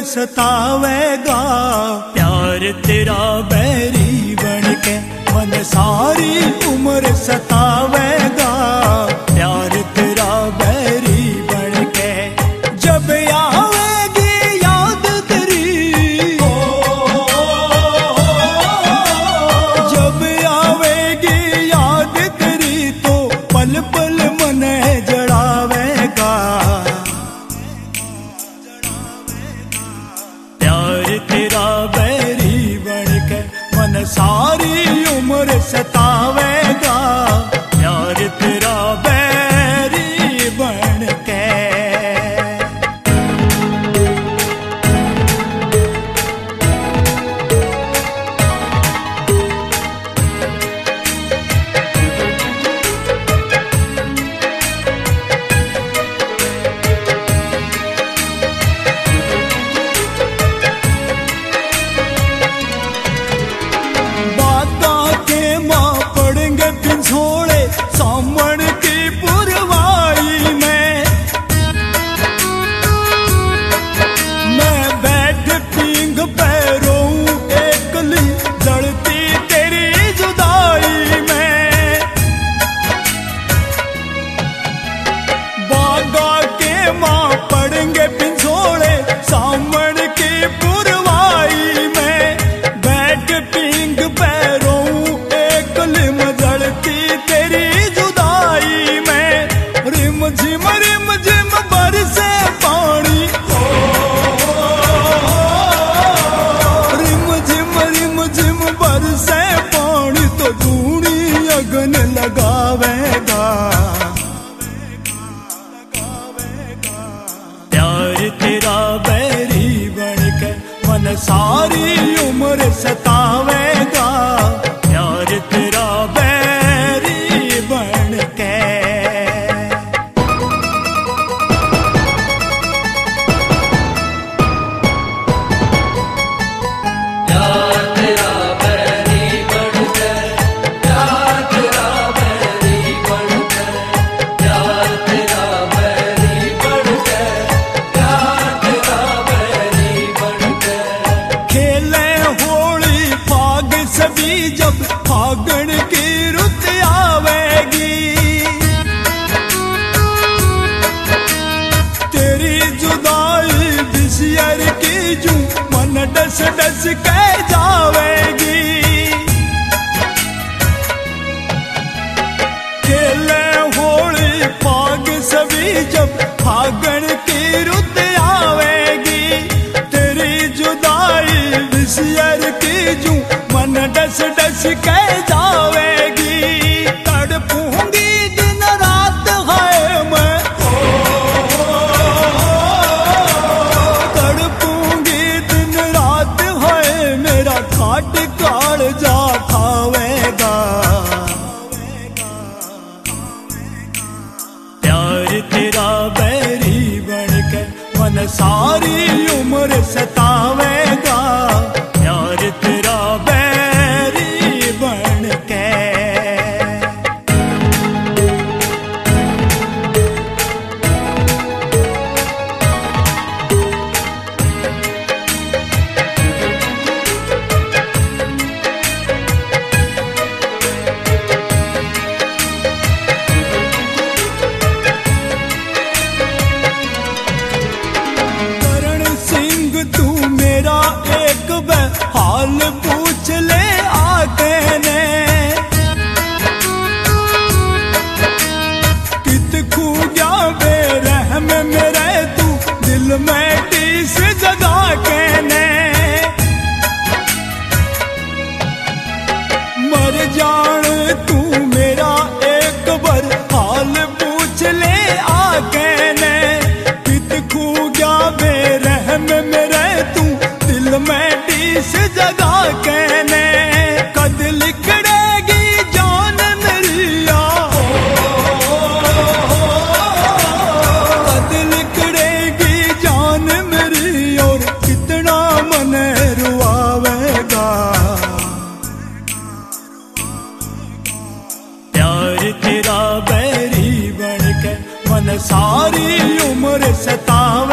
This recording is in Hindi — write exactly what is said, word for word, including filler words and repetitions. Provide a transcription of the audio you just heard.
सतावेगा। प्यार तेरा बैरी बनके मन सारी उम्र सतावेगा। प्यार तेरा बैरी बनके जब आवेगी याद तेरी, जब आवेगी याद तेरी तो पल पल मन जड़ावेगा। प्यार तेरा बैरी बनके मन सारी उम्र सतावेगा। प्यार तेरा बैरी बनके। सामण की पुरवाई में मैं बैठ पींग पैरों एकली जड़ती तेरी जुदाई में। बागा के माँ पड़ेंगे पिंजोड़े सामण की पुरवाई में बैठ पींग पैरों एकली जड़ती तेरी झिम रिम झिम बरसे पानी, रिम झिम रिम झिम बरसे पानी तो धूनी अगन लगावेगा। प्यार तेरा बैरी बनके मन सारी उम्र सतावेगा। प्यार तेरा बैरी बनके। जब फागण की रुत आवेगी तेरी जुदाई बिसियर की जू मन डस डस के जावेगी। खेले होली फाग सभी जब फागण की रुत आवेगी तेरी जुदाई बिसियर की जू मन डस डस के जावेगी। तड़पूंगी दिन रात है मैं, तड़पूंगी दिन रात है मेरा खाट काल जा खावेगा। प्यार तेरा बैरी बनके मन सारी उम्र सतावेगा। प्यार तेरा बैरी बनके। करण सिंह तू मेरा एक हाल पूछ ले आके ने कित खू गया बेरहम मेरे तू दिल में टीस जगा के ने। मर जान तू मेरा एक बार हाल पूछ ले आके ने कित खू गया बेरहम मेरे तू दिल में टीस जगा के ने। कद लिखड़ेगी जान मेरिया, कद लिखड़ेगी जान मेरी और कितना मन रुआवेगा। प्यार तेरा बैरी बनके मन सारी उम्र सता